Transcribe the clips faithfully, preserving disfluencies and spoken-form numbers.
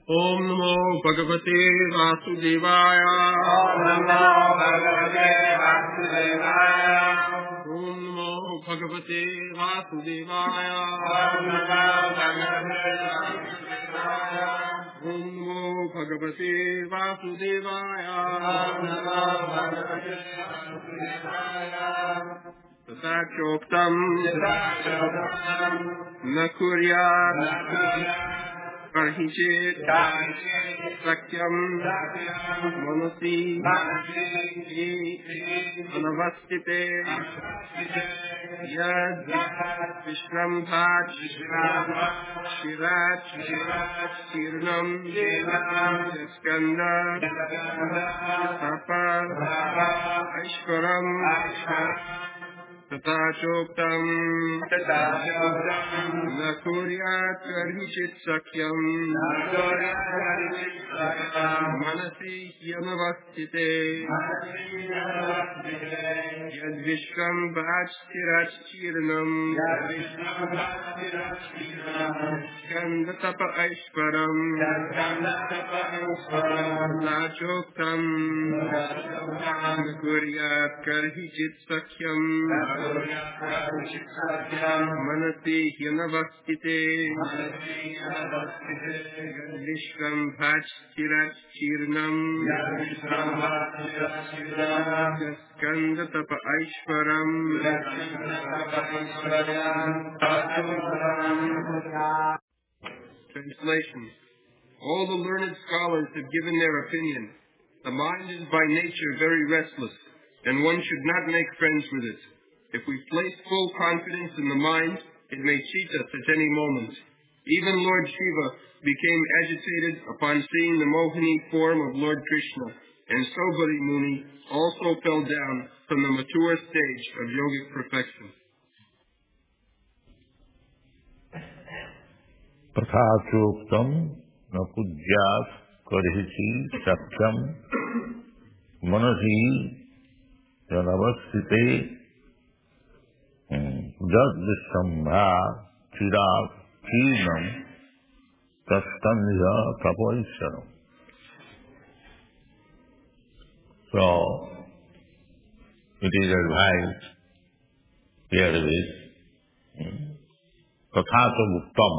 Om Namo Bhagavate Vasudevaya. Om Namo Bhagavate Vasudevaya. Om Namo Bhagavate Vasudevaya. Om Namo Bhagavate Vasudevaya. Om Namo Bhagavate Vasudevaya. Om Namo Bhagavate Vasudevaya. Tata Choktam Yatachoktam Na Kuryat Nakuryat Karhichit Karhichit Sakyam Sakyam Manasi Manasi Anavastite Anavastite Yad Vishrambhat Vishrambat Shirat Shirat Kirnam Kirnam Skanda Skanda Tapa Tapa Aishwaram Aishwaram Tata Choktam Yatachoktam Na Kuryat Karhichit Sakyam Nakuryat Karhichit Sakyam Manasi Yanavastite Manasi Yanavastite Yad Vishrambat Shirat Kirnam Yad Vishrambat Shirat Kirnam Skanda Tapa Aishwaram Skanda Tapa Aishwaram Tata Choktam Yatachoktam Na Kuryat Karhichit Sakyam Nakuryat Karhichit Sakyam Manasi Yanavastite Manasi Yanavastite Vishrambat Shirat Kirnam Yad Vishrambat Shirat Kirnam Skanda Tapa Aishwaram Translation. All the learned scholars have given their opinion. The mind is by nature very restless, and one should not make friends with it. If we place full confidence in the mind, it may cheat us at any moment. Even Lord Shiva became agitated upon seeing the Mohini form of Lord Krishna, and Sobari Muni also fell down from the mature stage of yogic perfection. Tathachoktam nakuryat karhichi sakyam manasi yanavastite jad vishambha chirat kirnam taskandya tapaisharam. So, it is advised here is tathachoktam.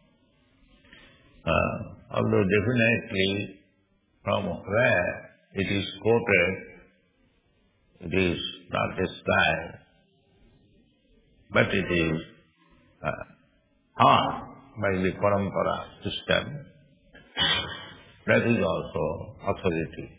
Uh, although definitely from where it is quoted, it is not described, but it is uh, taught by the parampara system. That is also authority.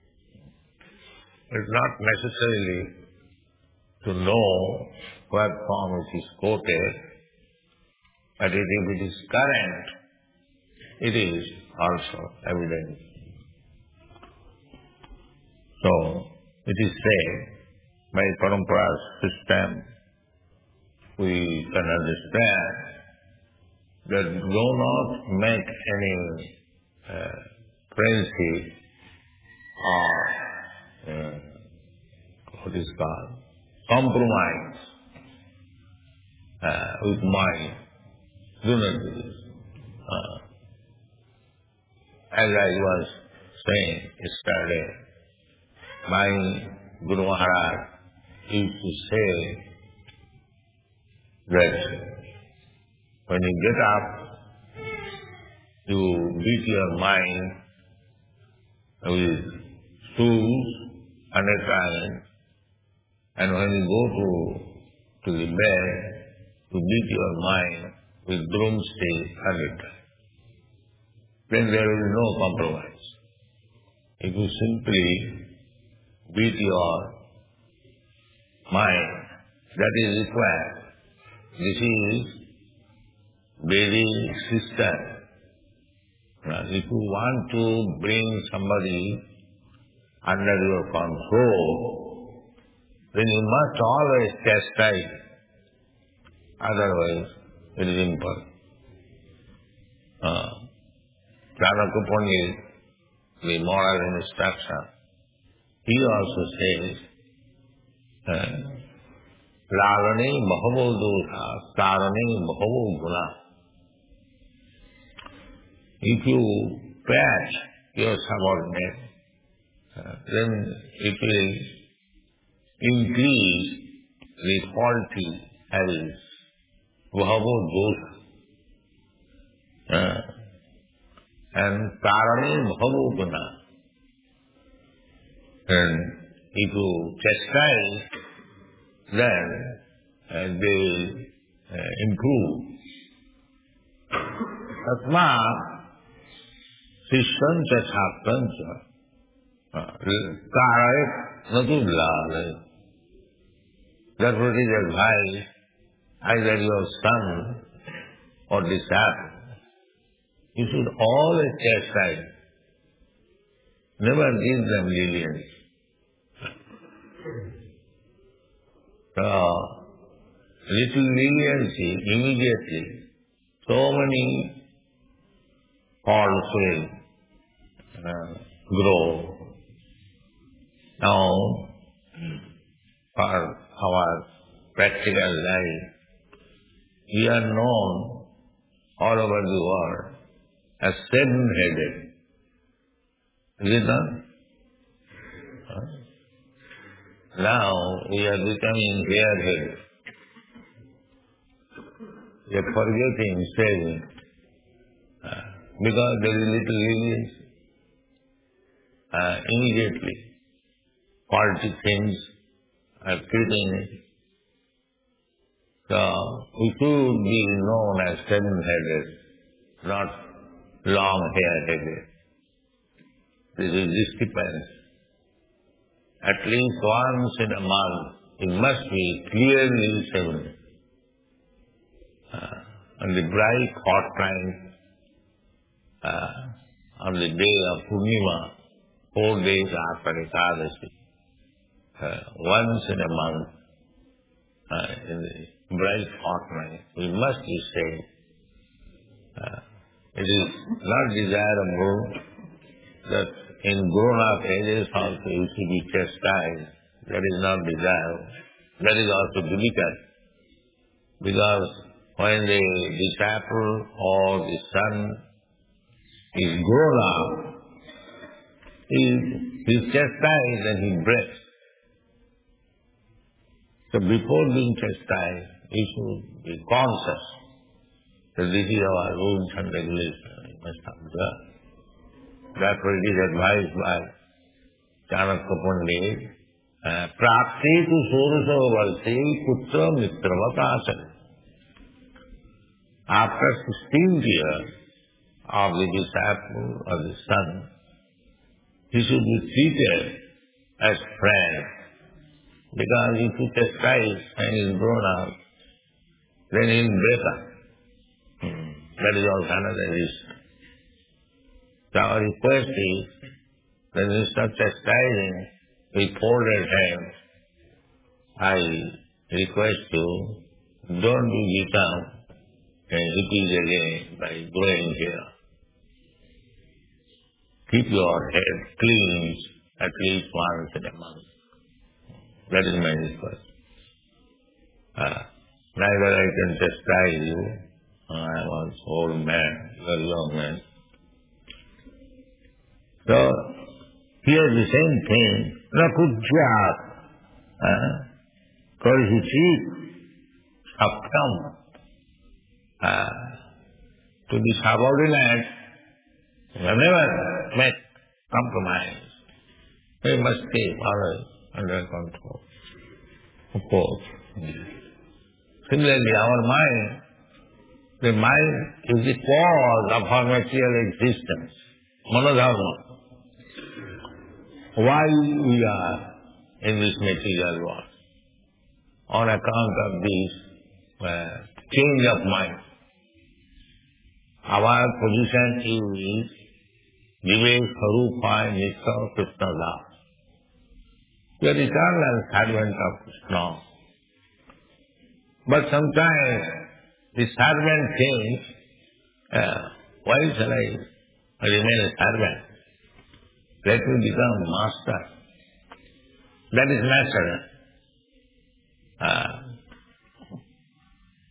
It is not necessarily to know what form it is quoted, but if it is current, it is also evident. So, it is said, by parampara system, we can understand that do not make any uh, friendship or uh, what is called compromise uh, with mind. Do not do this. Uh, As I was saying yesterday, my Guru Maharaj used to say that when you get up, you beat your mind with stools hundred times, and when you go to, to the bed, you beat your mind with broomstick hundred times. Then there is no compromise. If you simply beat your mind, that is required. This is very system. Now, if you want to bring somebody under your control, then you must always chastise. Otherwise, it is impossible. Uh, Chanakya Pandit, the moral instruction, he also says, Lalane bahavo dosha, karane bahavo guna. If you patch your subordinate, uh, then it will increase the faulty habits, bhavo dosha, uh, and karane bhavo guna. And if you chastise, then uh, they will uh, improve. Atma sishyan cha chhaptan cha karayat natu lale. Therefore it is advised, either your son or disciple, you should always chastise. Never give them lenience. So, little leniency, immediately, so many faults will uh, grow. Now, for our practical life, we are known all over the world as seven-headed. Is it not? Huh? Now we are becoming bare-headed. We are forgetting saving. Uh, because there is little lenience. Uh, immediately, faulty things are creeping in. So we should be known as seven-headed, not long-hair-headed. This is discrepancy. At least once in a month, it must be clearly seven. Uh, on the bright hot night, uh, on the day of Purnima, four days after Ekadashi, uh, once in a month, uh, in the bright hot night, we must be saved. Uh, it is not desirable that in grown-up ages also you should be chastised. That is not desirable. That is also difficult. Because when the disciple or the son is grown up, he is chastised and he breaks. So before being chastised, he should be conscious that this is our rules and regulations. We must observe. Therefore it is advised by Chanakya Pandit, Prapti tu Sorusa Valsi Putra Mitravakasana. After sixteen years of the disciple or the son, he should be treated as friend. Because if he chastise and he is grown up, then he will break up. Hmm. That is also another reason. So our request is that instead of chastising with folded hands, I request you, don't you become a hippie again by going here. Keep your head clean at least once in a month. That is my request. Uh, neither I can chastise you, I am an old man, you are a young man. So, here the same thing, na kujjat, karhichit, saptam, to be subordinate, we have never met compromise. We must keep others under control. Of course. Similarly, our mind, the mind is the cause of our material existence, manodharma. Why we are in this material world? On account of this uh, change of mind. Our position is Vivek Sarupa Nitya Krishna Das. We are eternal servant of Krishna. But sometimes the servant thinks, uh, why shall I remain a servant? Let me become master. That is natural. Uh,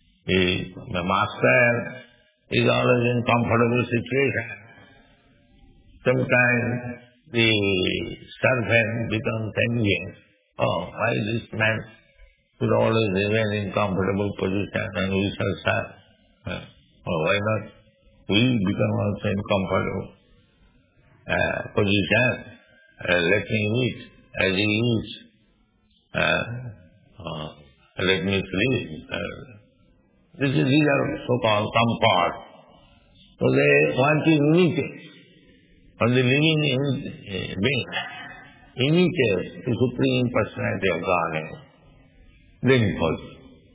the, the master is always in comfortable situation. sometimes the servant becomes envious. Oh, why this man should always remain in comfortable position and we shall serve? Uh, oh, why not we become also in comfortable uh, position? Uh, let me eat as he eats. Uh, uh, let me sleep. Uh, this is, these are so-called comfort. So they want to imitate from the living in, being, imitate the Supreme Personality of Godhead. Then first.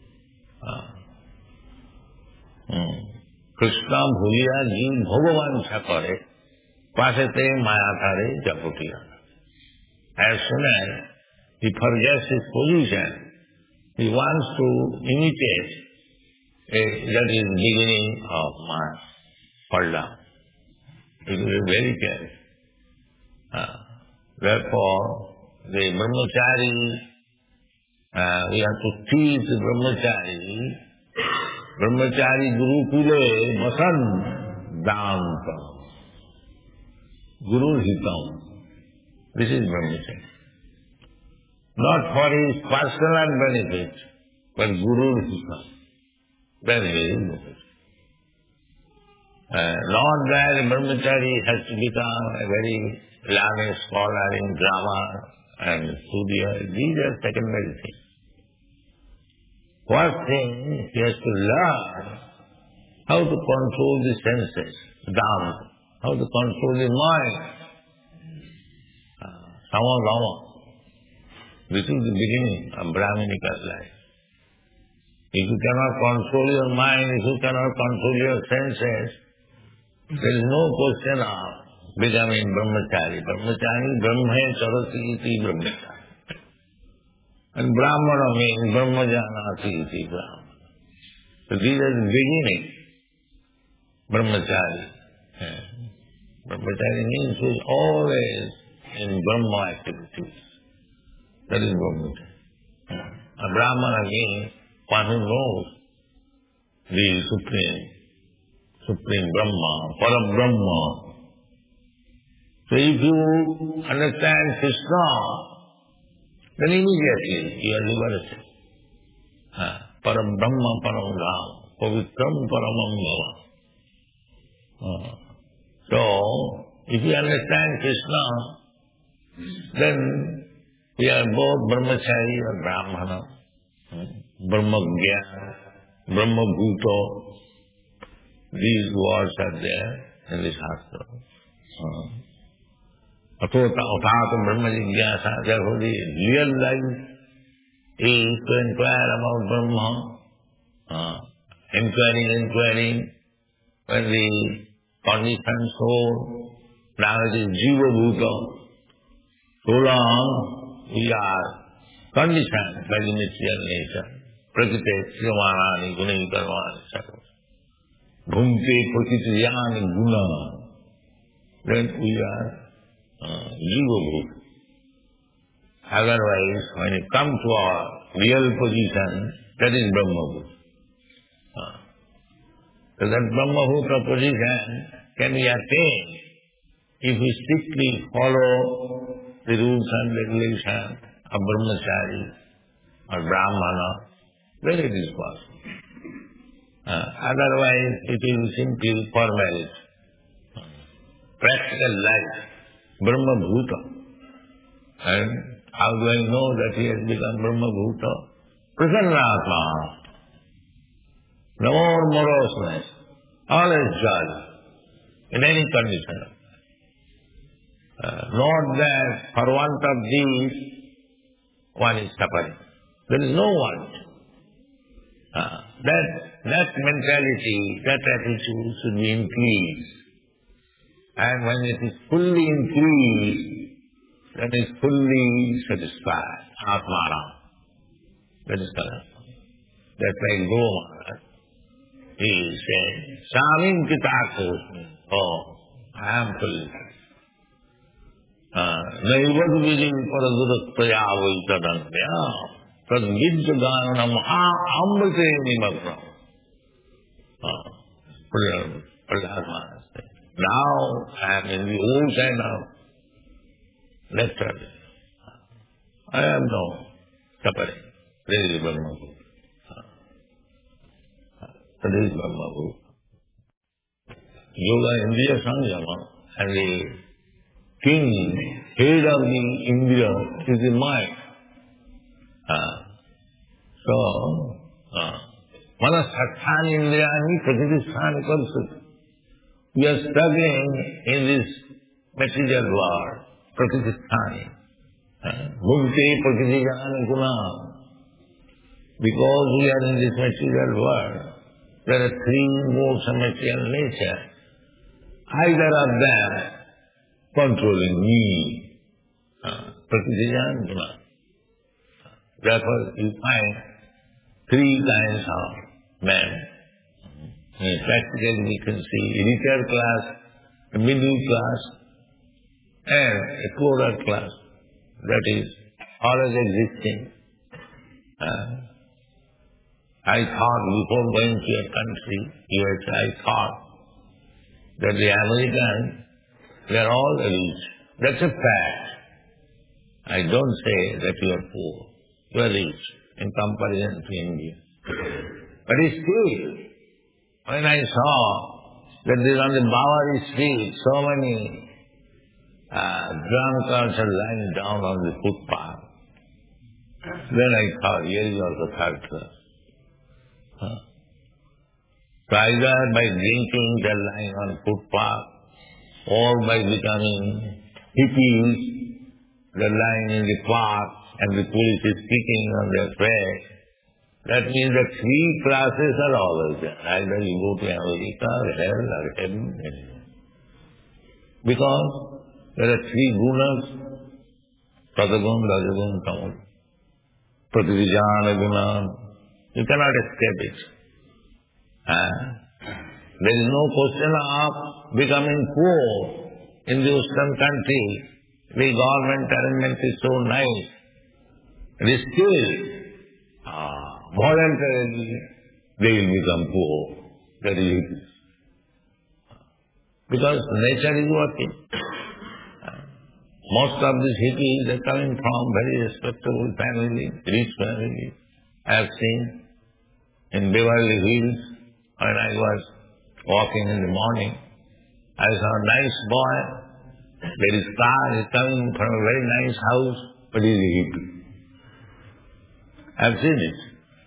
Krishna भूलिया जीव भगवान छाकरे पासे माया थारे जपुटिया. As soon as he forgets his position, he wants to imitate a, that is beginning of Maya, fall down. It will be very careful. Uh, therefore, the brahmachari, uh, we have to teach the brahmachari, brahmachari guru kule masan danta. Guru hitam. This is brahmachari. Not for his personal benefit, but guru hitam. That is very important. Uh, not that brahmachari has to become a very learned scholar in drama and studio. These are secondary things. First thing, he has to learn how to control the senses, down, how to control the mind. Sama Dhamma. This is the beginning of Brahminical life. If you cannot control your mind, if you cannot control your senses, there is no question of becoming brahmachari. Brahmachari, brahme charati iti brahmachari. And brahmana means brahmajanati iti brahmana. So these are the beginning. Brahmachari. Yeah. Brahmachari means who is always in brahma activities. That is brahmachari. A brahmana means one who knows the Supreme, Supreme Brahma, Param Brahma. So if you understand Krishna, then immediately you are liberated. Uh, Param Brahma, Param Dham, Pavitram Paramam Bhava. Uh, so, if you understand Krishna, then we are both brahmachari or brahmana, brahmagya, brahmabhuto. These words are there in the Shastra. Atota atata brahma jigyasa. Therefore the real life is to inquire about Brahma. Uh, inquiring, inquiring, when the conditioned soul, now it is jiva bhuta. So long we are conditioned by the material nature. Prakriti, sriyamanani, gunai karmani, et cetera. Bhumte prakritiyani guna. Then we are uh, jiva bhuta. Otherwise, when it comes to our real position, that is Brahma bhuta. Uh, so that Brahma bhuta position can be attained if we strictly follow the rules and regulations of brahmachari or brahmana, then it is possible. Uh, otherwise, it is simply formality. Uh, practical life, Brahma bhuta. And how do I know that he has become Brahma bhuta? Prasannatma. No more moroseness. Always joy. In any condition. Uh, not that for want of these, one is suffering. There is no want. Uh, that, that mentality, that attitude should be increased. And when it is fully increased, then it is fully satisfied. Atmana. That is correct. That's like Goma. He is saying, Samim Kitakosmi. Oh, I am fully satisfied. Naivad vijim paradurattaya vaitadantya tad vidyaganam amrite nimagna. Prahlad Maharaj said, Now I am in the old kind of lecture. I am no suffering. This is Brahma Guru. This is Brahma Guru. Yoga Indriya Samyama, and the king, head of the Indriya is the mind. Uh, so, uh, Manasatthani Indriyani Prakriti-sthani Parsu. We are struggling in this material world, Prakriti-sthani. Bhukti Prakriti-jnana guna. Because we are in this material world, there are three modes of material nature. Either of them controlling me, uh, Prakriti-jnana guna. Therefore, you find three kinds of men. Practically we can see elite class, a middle class, and a poorer class. That is always existing. Uh, I thought before going to a country, U S A, I thought that the Americans, they are all rich. That's a fact. I don't say that you are poor. You are rich in comparison to India. But still, when I saw that there on the Bawari street, so many uh, drunkards are lying down on the footpath, then I thought, here is also third class. Huh? So either by drinking they are lying on footpath, or by becoming hippies, they are lying in the park, and the police is kicking on their face. That means that three classes are always there. Either you go to America, or hell, or heaven, anywhere. Because there are three gunas, Satagun, Rajagun, Tamal. Prakriti-jnana guna. You cannot escape it. Uh, there is no question of becoming poor in the Western country. The government arrangement is so nice. It is still uh, voluntarily they will become poor. That is it. Because nature is working. Most of these hippies are coming from very respectable families, rich families. I have seen in Beverly Hills when I was walking in the morning, I saw a nice boy. There is car, is coming from a very nice house, but he is a hippie. I have seen it.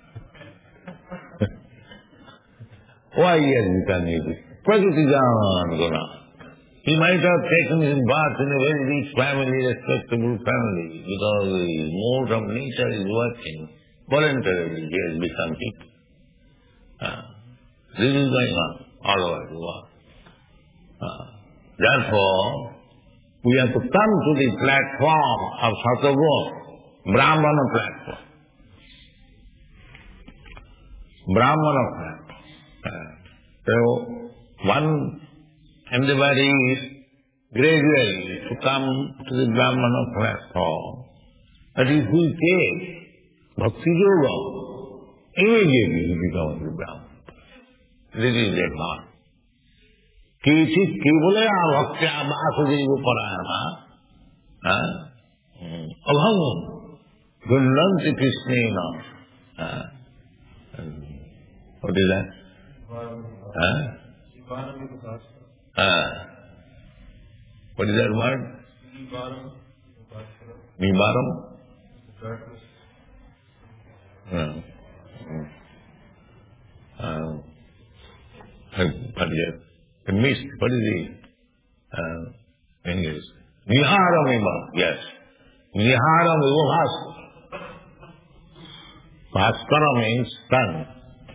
Why he has become hippie? Prakriti-jnana guna. He might have taken his birth in a very rich family, respectable family, because the mode of nature is working. Voluntarily he has become hippie. Uh, this is going on all over the world. Uh, therefore, we have to come to the platform of Sataguna, Brahmana platform. Brahmana platform. Uh, so, one endeavor is gradually to come to the Brahmana platform. But if we take Bhakti Yoga, immediately he becomes the Brahmana. This is the thought. Kichit kivule bhaktya vasudev parayana abham gunnanti krishnena. What is that? Huh? Uh, what is that word? Nivaram? Uh, uh, but yes, the mist, what is the uh, English? Niharam ima, yes. Niharam ima bhaskara. Bhaskara means sun.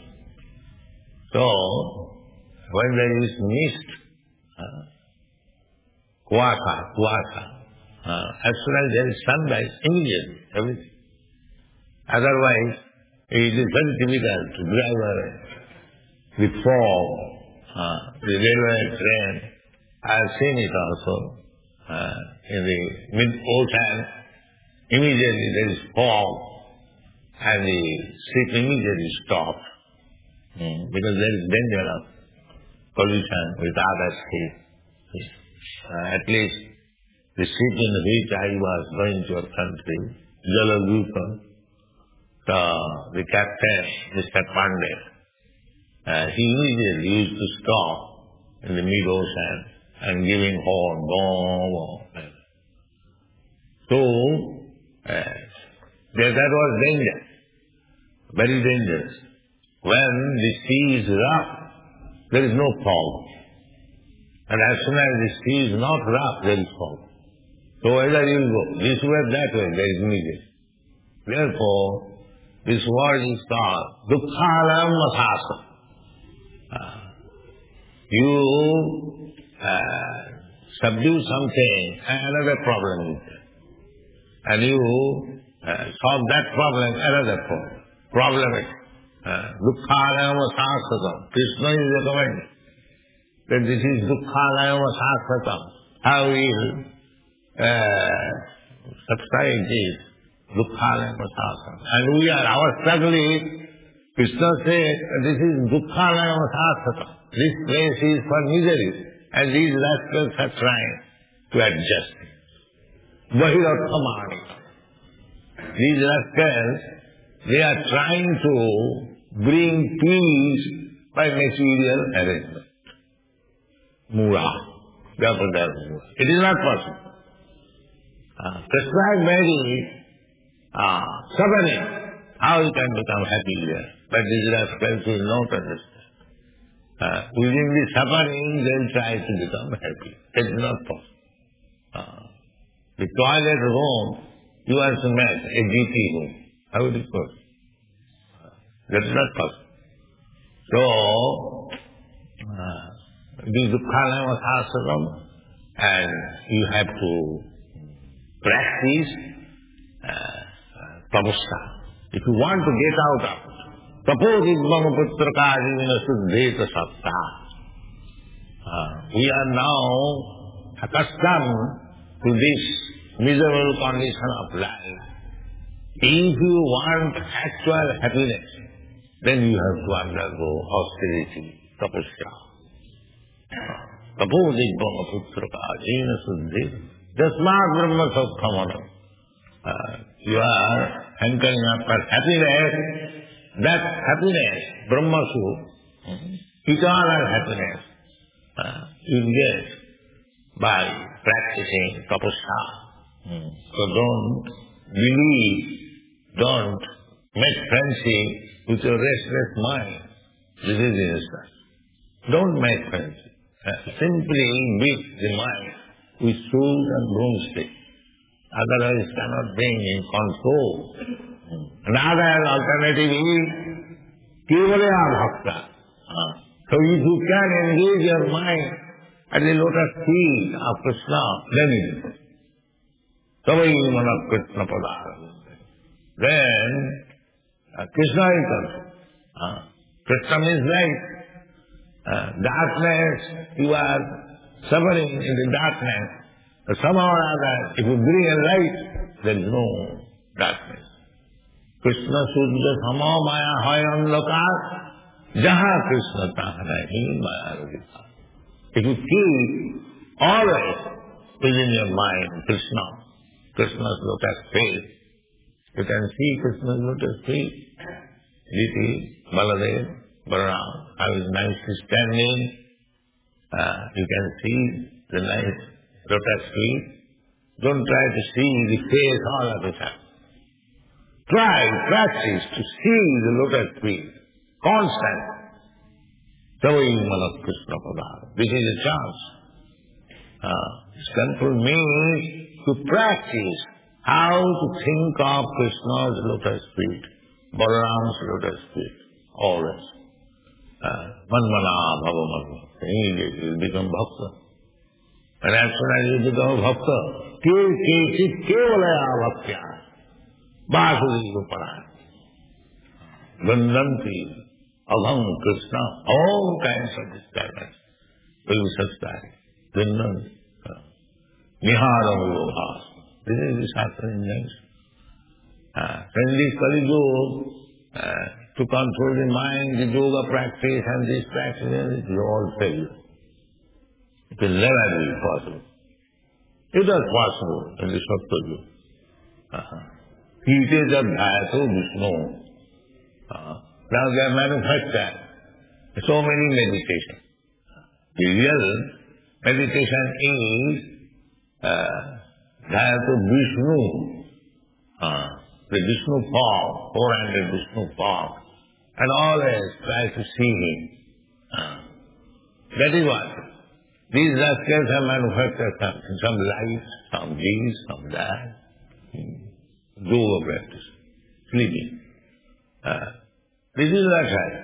So, when there is mist, uh, kuasa, kuasa, uh, as soon as there is sunlight, immediately, everything. Otherwise, it is very difficult to drive away the fog, uh, the railway train. I have seen it also uh, in the mid-ocean. Immediately there is fog, and the ship immediately stops mm, because there is danger of collision with other ships. Uh, at least the ship in which I was going to your country, Jaladuta, the, the captain, Mister Pandey, uh, he immediately used to stop in the mid-ocean and giving horn, boom, boom. So, uh, that, that was danger, very dangerous. When the sea is rough, there is no fog. And as soon as the sea is not rough, there is fog. So whether you go this way or that way, there is immediate. Therefore, this word is called dukkhalam masasa. Uh, you uh, subdue something, another problem is there. And you uh, solve that problem, another problem. Problem is dukkhalam masasa. Krishna is recommending that this is dukkhalam masasa. How will uh, subside this dukkhalam masasa? And we are, our struggle is, Krishna said, this is dukkhalam masasa. This place is for misery. And these rascals are trying to adjust it. Vahirathamani. These rascals, they are trying to bring peace by material arrangement. Mura. It is not possible. Uh, Krishna is very uh, suffering. How he can become happy here? But these rascals will not understand. Uh, within the suffering, they will try to become happy. It is not possible. Uh, the toilet room, you are to make a G P room. How it is possible? Uh, that is not possible. So, uh, this dukkhalam masasa, and you have to practice uh, tapasya. If you want to get out of it, tapodidmam putrakaadina suddheta satta. We are now accustomed to this miserable condition of life. If you want actual happiness, then you have to undergo austerity, tapasya. Tapodidmam putrakaadina suddheta. Jasmat brahma satthamanam. You are hankering after happiness. That happiness, Brahma Sukha, eternal happiness, uh, you get by practicing tapasya. Mm. So don't believe, don't make friendship with your restless mind. This is the instruction. Don't make friendship. Uh, simply beat the mind with stool and broomstick. Otherwise it cannot bring in control. Another alternative is Kevalaya Bhakta. So if you can engage your mind at the lotus feet of Krishna, then it is. Savai Manak Krishna Padara. Then uh, Krishna is concerned. Uh, Krishna means light. Uh, darkness, you are suffering in the darkness. But somehow or other, if you bring a light, there is no darkness. Krishna Sudya Sama Maya Hai Andhakar Jaha Krishna Tahanahi Maya Rudita. If you keep always within your mind Krishna, Krishna's lotus feet, you can see Krishna's lotus feet. Diti, Baladev, Balaram, how is nicely standing. Uh, you can see the nice lotus feet. Don't try to see the face all of a sudden. Try, practice to see the lotus feet. Constant. Savai Manak Krishna Padara. This is a chance. Uh, Central means to practice how to think of Krishna's lotus feet, Balaram's lotus feet, always. Manmana bhava manmana. Immediately you become bhakta. And as soon as you become bhakta, ke kechit kevalaya bhaktya. Vasudeva Paraya. Vandanti, Abham, Krishna, all kinds of disturbance will be subsided. Vandanti. Niharam Yoga. This is the Shastra injunction. Uh, in this Kali Yuga, uh, to control the mind, the yoga practice and this practice, it will all fail you. It will never be possible. It was possible in the Sattva-yuga. Uh-huh. It is a Dhayatu Vishnu. Uh-huh. Now they are manufactured. So many meditations. The real meditation is uh, Dhayatu Vishnu. Uh, the Vishnu form, four-handed Vishnu form. And always try to see him. Uh, that is what. These rascals have manufactured something, some lights, some this, some that. Yoga practice, sleeping. Uh, this is not right.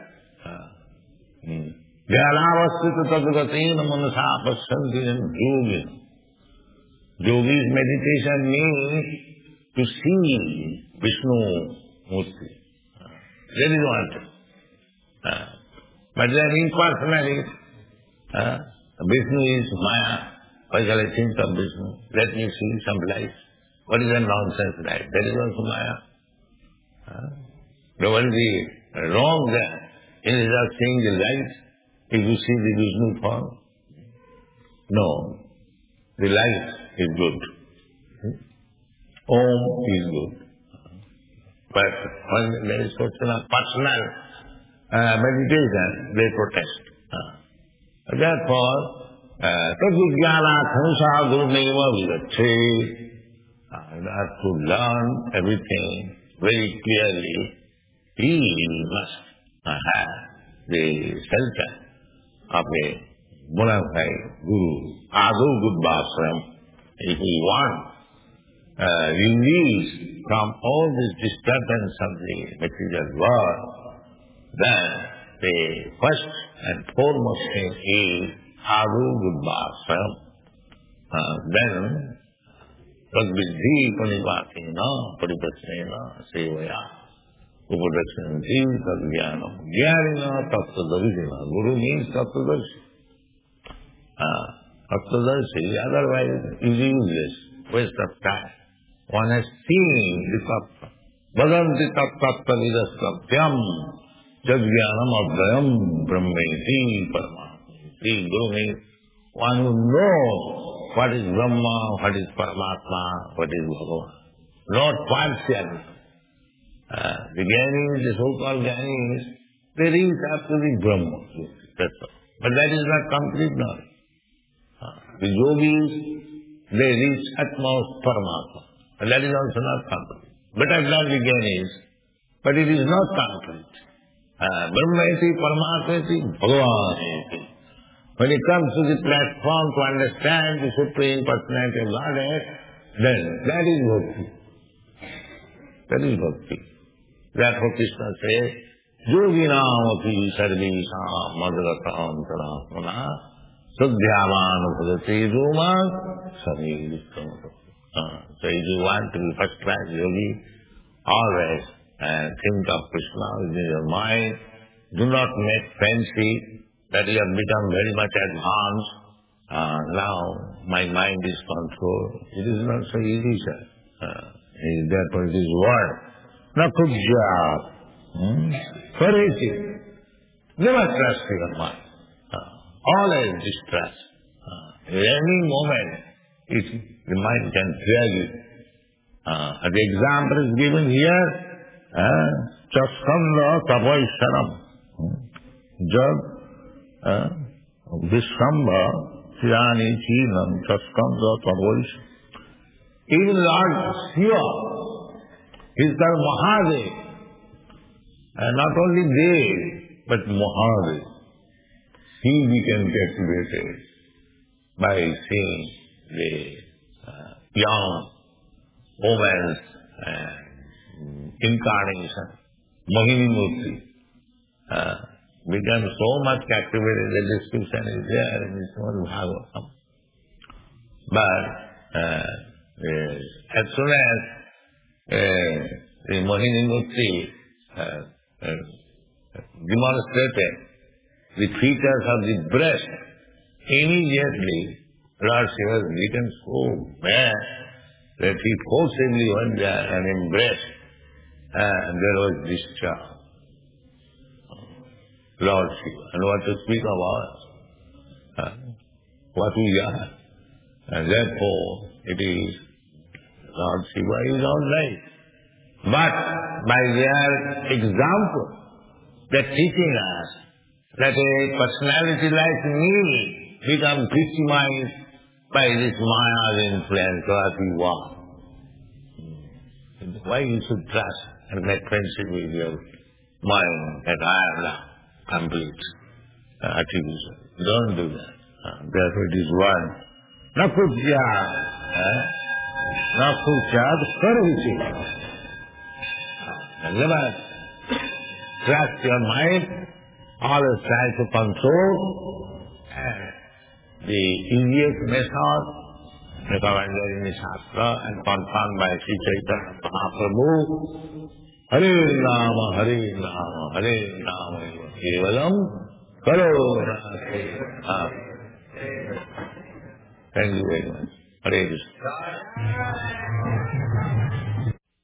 Jnanavastita tadgatena manasa pasyanti yogin. Yogi's meditation means to see Vishnu Murti. That is what. Uh, but they are impersonally. Uh, Vishnu is Maya. Why shall I think of Vishnu? Let me see some light. What is a nonsense light? That is also Maya. Uh, there will be wrong there. Instead of seeing the light, if you see the Vishnu form, no. The light is good. Om is good. But when there is question of personal uh, meditation, they protest. Uh, Therefore, Tadvijnana Khamsa Guruneva Vidache. In order to learn everything very clearly, he must have the shelter of a bona fide Guru, Adu Gudbasram. If we want uh, release from all this disturbance of the material world, then the first and foremost thing is Adu Gudbasram. Uh, then, Tadviddhi panipatina paripasnena sevaya upadaksanti tadvyanam jnanina tattvadarshina. Guru means tattvadarshi. Uh, tattvadarshi, otherwise is useless, waste of time. One has seen the tattva. Bhadanti tattva vidasatyam jadvyanam advayam brahmeti paramatmeti. Guru means one who knows what is Brahma, what is Paramatma, what is Bhagavan. Not partial. Uh, the Jnanis, the so-called Jnanis, they reach up to the Brahma. That's all. But that is not complete knowledge. Uh, the Yogis, they reach utmost Paramatma. And that is also not complete. Better than the Jnanis, but it is not complete. Uh, Brahma iti, Paramatma iti, Bhagavan iti. When it comes to the platform to understand the Supreme Personality of Godhead, then that is bhakti. That is bhakti. Therefore Krishna says, Yoginam api sarvesam madhagatam taramana sadhyavan upadati ruman samirikam. So if you want to be first class yogi, always uh, think of Krishna within your mind. Do not make fancy that you have become very much advanced. Uh, now my mind is controlled. It is not so easy, sir. Uh, therefore it is word. Nakujya. Hmm? Courage. Never trust your mind. Uh, always distrust. Uh, at any moment, it, the mind can fail you. Uh, the example is given here. Uh, Chaskanda Tapaisharam. Jab Vishambha Sirani Chinam Chaskanda Tavoish. Even Lord Shiva is called Mahadev. And not only Dev, but Mahadev. He became captivated by seeing the uh, young woman's uh, incarnation, Mohini Murti. Uh, become so much captivated, the description is there in this one Bhagavatam. But uh, uh, as soon as uh, the Mohini Murti uh, uh, demonstrated the features of the breast, immediately Lord Shiva was become so mad that he forcibly went there and embraced, and there was discharge. Lord Shiva. And what to speak about? Uh, what we are. And therefore, it is Lord Shiva is all right. But by their example, they're teaching us that a personality like me becomes victimized by this Maya's influence what we want. Why you should trust and make friendship with your mind that I am now complete artificial. Don't do that. Uh, therefore it is one. Na kujya, na kujya, karuchi. Never trust your mind, always try to control. And the easiest method recommended in the Shastra and confirmed by Sri Chaitanya Mahaprabhu, Hare Rama, Hare Rama, Hare Rama, Kevalam, Karo. Thank you very much. Hare Krishna.